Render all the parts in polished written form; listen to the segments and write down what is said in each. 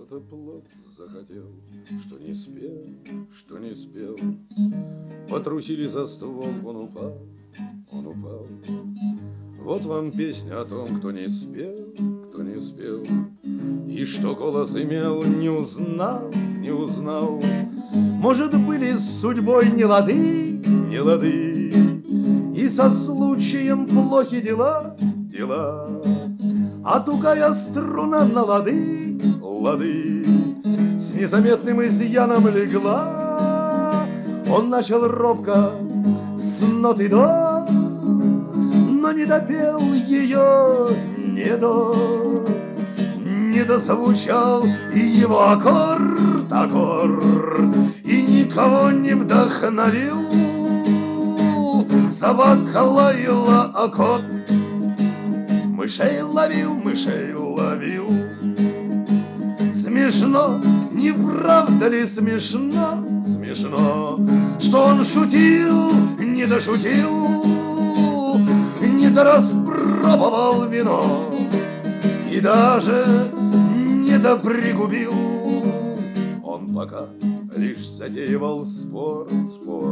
Кто-то плод захотел, что не спел, что не спел. Потрусили за ствол, он упал, он упал. Вот вам песня о том, кто не спел, кто не спел. И что голос имел, не узнал, не узнал. Может, были с судьбой не лады, не лады, и со случаем плохи дела, дела. А тугая струна на лады, лады, с незаметным изъяном легла. Он начал робко с ноты до, но не допел ее, не дозвучал и его аккорд, аккорд, и никого не вдохновил. Собака лаяла, а кот мышей ловил, мышей ловил. Смешно, не правда ли смешно, смешно, что он шутил, не дошутил, не дораспробовал вино и даже не допригубил. Он пока лишь затеивал спор, спор,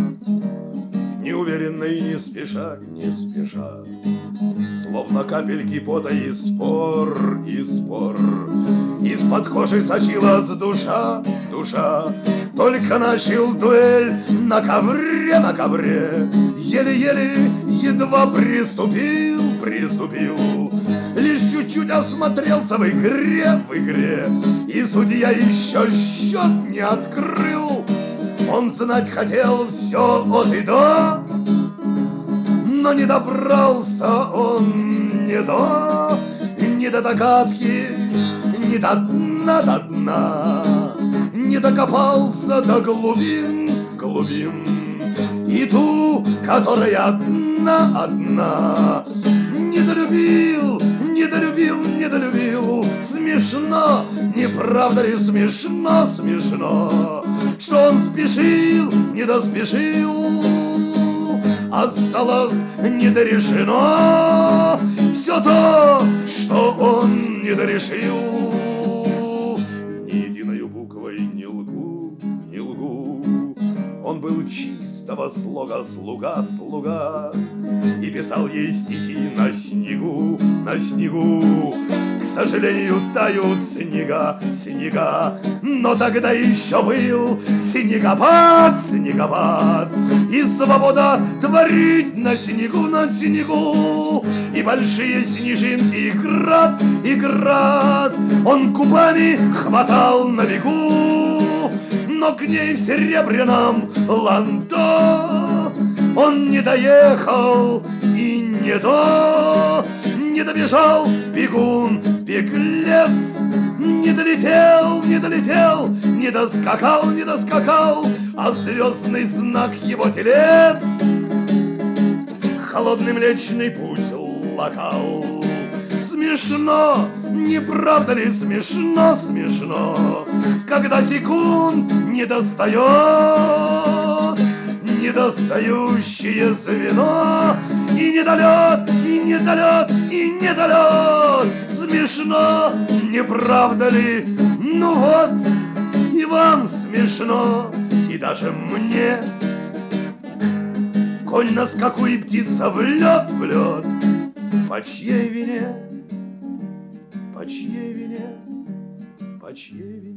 неуверенно и не спеша, не спеша, словно капельки пота и спор, и спор. Из-под кожи сочилась душа, душа. Только начал дуэль на ковре, на ковре, еле-еле, едва приступил, приступил. Лишь чуть-чуть осмотрелся в игре, в игре, и судья еще счет не открыл. Он знать хотел все от и до, но не добрался он не до догадки, не до дна, до дна, не докопался до глубин, глубин. И ту, которая одна, одна, недолюбил, недолюбил, недолюбил. Смешно, не правда ли смешно, смешно, что он спешил, не доспешил. Осталось недорешено все то, что он недорешил. Ни единою буквой не лгу, не лгу. Он был чистого слога слуга, слуга, и писал ей стихи на снегу, на снегу. К сожалению, тают снега, снега, но тогда еще был снегопад, снегопад, и свобода творить на снегу, на снегу. И большие снежинки, и град, и град он кубами хватал на бегу. Но к ней в серебряном ландо он не доехал и не добежал бегун, беглец, не долетел, не долетел, не доскакал, не доскакал, а звездный знак его телец холодный Млечный Путь локал. Смешно, не правда ли смешно, смешно, когда секунд не достает недостающее звено, и недолет, и недолет, и недолет. Смешно, не правда ли? Ну вот, и вам смешно, и даже мне. Конь на скаку и птица в лед, в лед. По чьей вине? По чьей вине? По чьей вине?